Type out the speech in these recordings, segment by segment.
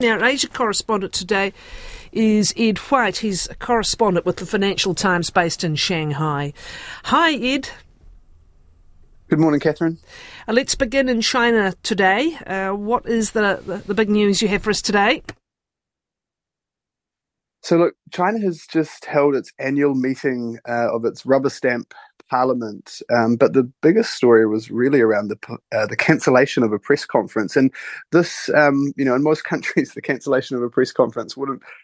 Now, our Asia correspondent today is Ed White. He's a correspondent with the Financial Times based in Shanghai. Hi, Ed. Good morning, Catherine. Let's begin in China today. What is the big news you have for us today? So, look, China has just held its annual meeting of its rubber stamp parliament, but the biggest story was really around the cancellation of a press conference. And this, in most countries, the cancellation of a press conference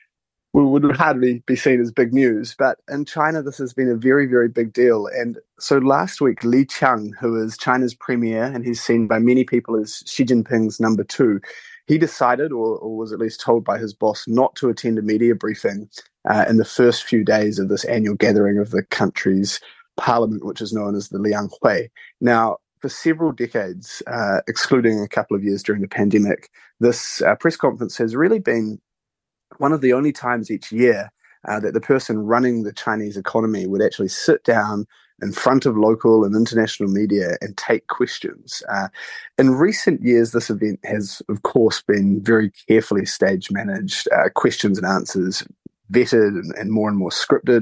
would hardly be seen as big news. But in China, this has been a very, very big deal. And so last week, Li Qiang, who is China's premier, and he's seen by many people as Xi Jinping's number two, he decided, or was at least told by his boss, not to attend a media briefing in the first few days of this annual gathering of the country's parliament, which is known as the Lianghui. Now, for several decades, excluding a couple of years during the pandemic, this press conference has really been one of the only times each year that the person running the Chinese economy would actually sit down in front of local and international media and take questions. In recent years, this event has, of course, been very carefully stage managed, questions and answers vetted and more scripted.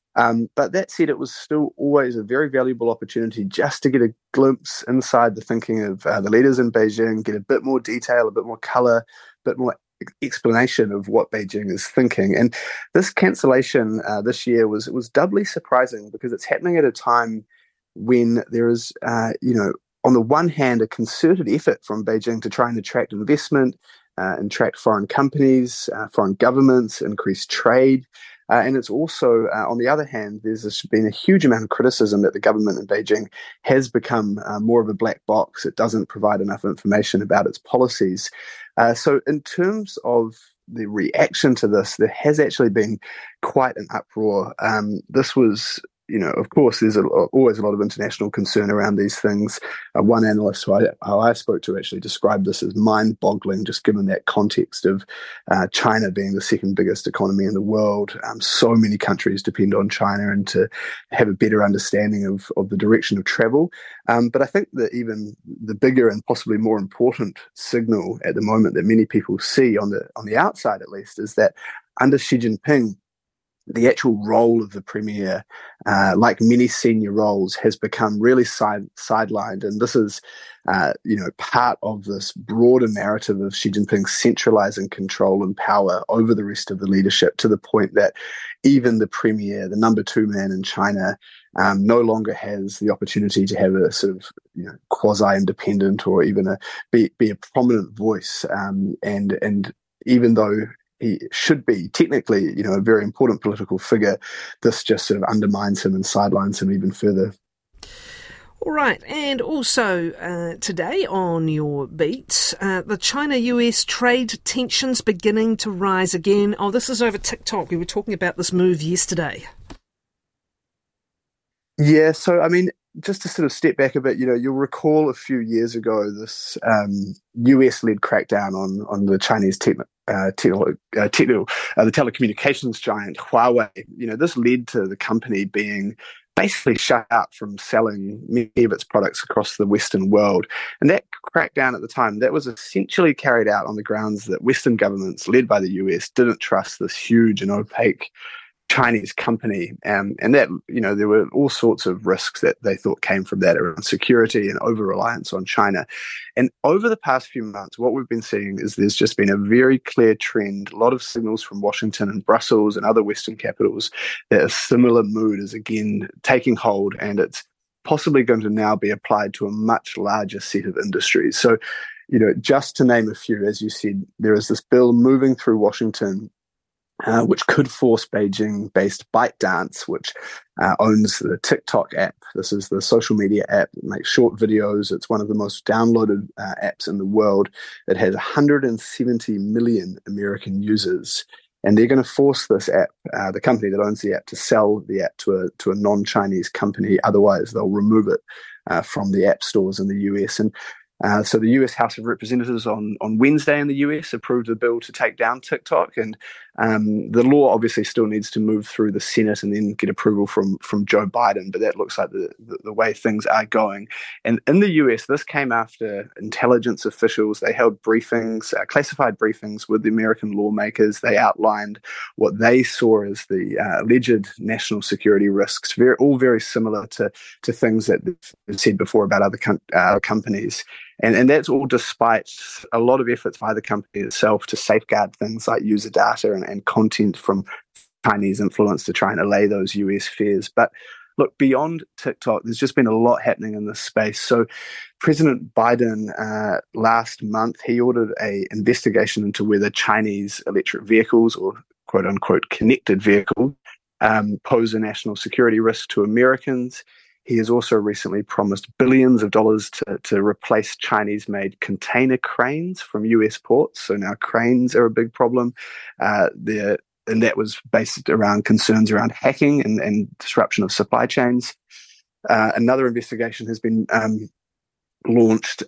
But that said, it was still always a very valuable opportunity just to get a glimpse inside the thinking of the leaders in Beijing, get a bit more detail, a bit more color, a bit more explanation of what Beijing is thinking. And this cancellation this year was doubly surprising because it's happening at a time when there is, on the one hand, a concerted effort from Beijing to try and attract investment, attract foreign companies, foreign governments, increase trade. And it's also, on the other hand, there's been a huge amount of criticism that the government in Beijing has become more of a black box. It doesn't provide enough information about its policies. So in terms of the reaction to this, there has actually been quite an uproar. This was, of course, there's always a lot of international concern around these things. One analyst who I spoke to actually described this as mind-boggling, just given that context of China being the second biggest economy in the world. So many countries depend on China, and to have a better understanding of the direction of travel. But I think that even the bigger and possibly more important signal at the moment that many people see on the outside, at least, is that under Xi Jinping, the actual role of the premier, like many senior roles, has become really sidelined. And this is, part of this broader narrative of Xi Jinping centralizing control and power over the rest of the leadership, to the point that even the premier, the number two man in China, no longer has the opportunity to have a sort of quasi-independent or even be a prominent voice. And even though he should be technically, a very important political figure, this just sort of undermines him and sidelines him even further. All right, and also today on your beat, the China-US trade tensions beginning to rise again. Oh, this is over TikTok. We were talking about this move yesterday. Yeah, so I mean, just to sort of step back a bit, you'll recall a few years ago this US-led crackdown on the Chinese the telecommunications giant Huawei. This led to the company being basically shut out from selling many of its products across the Western world. And that crackdown at the time, that was essentially carried out on the grounds that Western governments, led by the US, didn't trust this huge and opaque Chinese company, and that there were all sorts of risks that they thought came from that around security and over-reliance on China. And over the past few months, what we've been seeing is there's just been a very clear trend, a lot of signals from Washington and Brussels and other Western capitals, that a similar mood is again taking hold, and it's possibly going to now be applied to a much larger set of industries. So, just to name a few, as you said, there is this bill moving through Washington which could force Beijing-based ByteDance, which owns the TikTok app. This is the social media app that makes short videos. It's one of the most downloaded apps in the world. It has 170 million American users. And they're going to force this app, the company that owns the app, to sell the app to a non-Chinese company. Otherwise, they'll remove it from the app stores in the US. And so the US House of Representatives on Wednesday in the US approved a bill to take down TikTok. And The law obviously still needs to move through the Senate and then get approval from Joe Biden, but that looks like the way things are going. And in the US, this came after intelligence officials, they held briefings, classified briefings with the American lawmakers. They outlined what they saw as the alleged national security risks, all very similar to things that they've said before about other companies. And that's all despite a lot of efforts by the company itself to safeguard things like user data and content from Chinese influence to try and allay those US fears. But look, beyond TikTok, there's just been a lot happening in this space. So President Biden, last month, he ordered an investigation into whether Chinese electric vehicles, or quote unquote connected vehicles, pose a national security risk to Americans. He has also recently promised billions of dollars to replace Chinese-made container cranes from US ports. So now cranes are a big problem. And that was based around concerns around hacking and disruption of supply chains. Another investigation has been launched,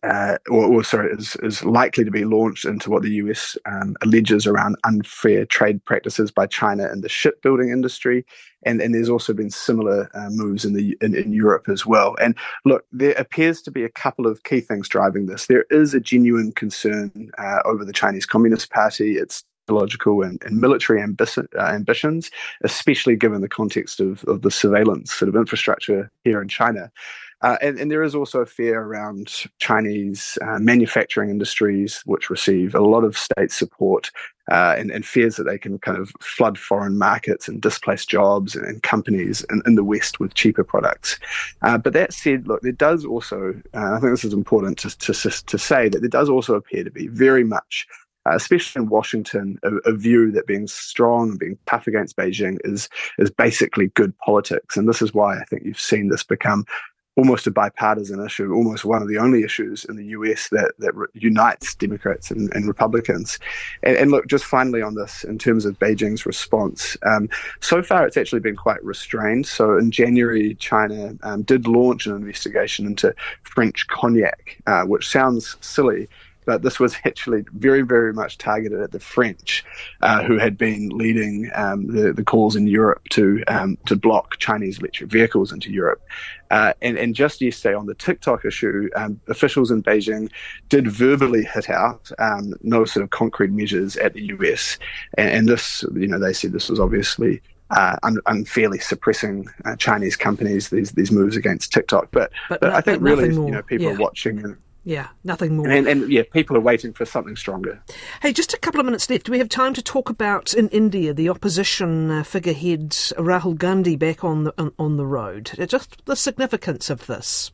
is likely to be launched into what the US alleges around unfair trade practices by China in the shipbuilding industry. And there's also been similar moves in Europe as well. And look, there appears to be a couple of key things driving this. There is a genuine concern over the Chinese Communist Party, its technological and military ambitions, especially given the context of the surveillance sort of infrastructure here in China. And there is also a fear around Chinese manufacturing industries, which receive a lot of state support, and fears that they can kind of flood foreign markets and displace jobs and companies in the West with cheaper products. But that said, look, there does also, I think this is important to say, that there does also appear to be very much, especially in Washington, a view that being strong and being tough against Beijing is basically good politics. And this is why I think you've seen this become almost a bipartisan issue, almost one of the only issues in the US that unites Democrats and Republicans. And look, just finally on this, in terms of Beijing's response, so far it's actually been quite restrained. So in January, China did launch an investigation into French cognac, which sounds silly, but this was actually very, very much targeted at the French, who had been leading the calls in Europe to block Chinese electric vehicles into Europe. And just yesterday on the TikTok issue, officials in Beijing did verbally hit out no sort of concrete measures at the US. And this, they said this was obviously unfairly suppressing Chinese companies, these moves against TikTok. But I think really, people are watching and yeah, nothing more. And people are waiting for something stronger. Hey, just a couple of minutes left. Do we have time to talk about, in India, the opposition figurehead Rahul Gandhi back on the road? Just the significance of this.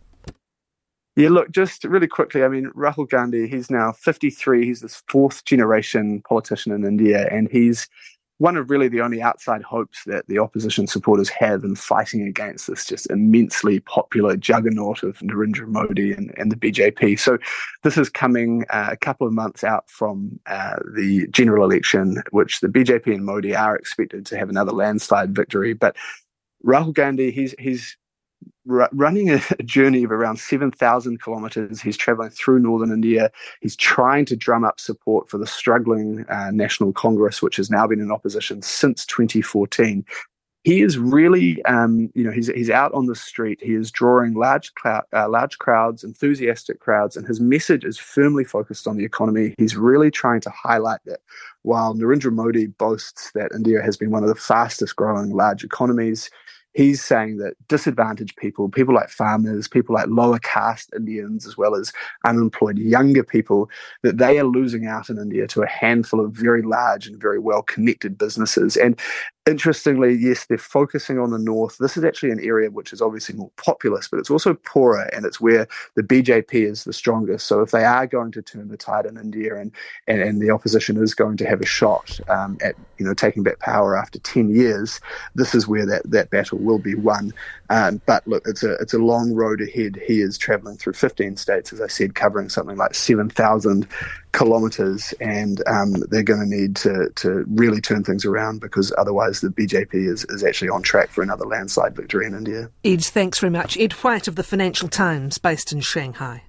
Yeah, look, just really quickly, I mean, Rahul Gandhi, he's now 53. He's this fourth generation politician in India, and he's one of really the only outside hopes that the opposition supporters have in fighting against this just immensely popular juggernaut of Narendra Modi and the BJP. So this is coming a couple of months out from the general election, which the BJP and Modi are expected to have another landslide victory. But Rahul Gandhi, he's running a journey of around 7,000 kilometres. He's travelling through northern India. He's trying to drum up support for the struggling National Congress, which has now been in opposition since 2014. He is really, he's out on the street. He is drawing large crowds, enthusiastic crowds, and his message is firmly focused on the economy. He's really trying to highlight that while Narendra Modi boasts that India has been one of the fastest growing large economies, he's saying that disadvantaged people like farmers, people like lower caste Indians, as well as unemployed younger people, that they are losing out in India to a handful of very large and very well-connected businesses. And interestingly, yes, they're focusing on the north. This is actually an area which is obviously more populous, but it's also poorer, and it's where the BJP is the strongest. So if they are going to turn the tide in India and the opposition is going to have a shot at taking back power after 10 years, this is where that battle will be won. But look, it's a long road ahead. He is travelling through 15 states, as I said, covering something like 7,000 kilometres, and they're going to need to really turn things around, because otherwise the BJP is actually on track for another landslide victory in India. Ed, thanks very much. Ed White of the Financial Times, based in Shanghai.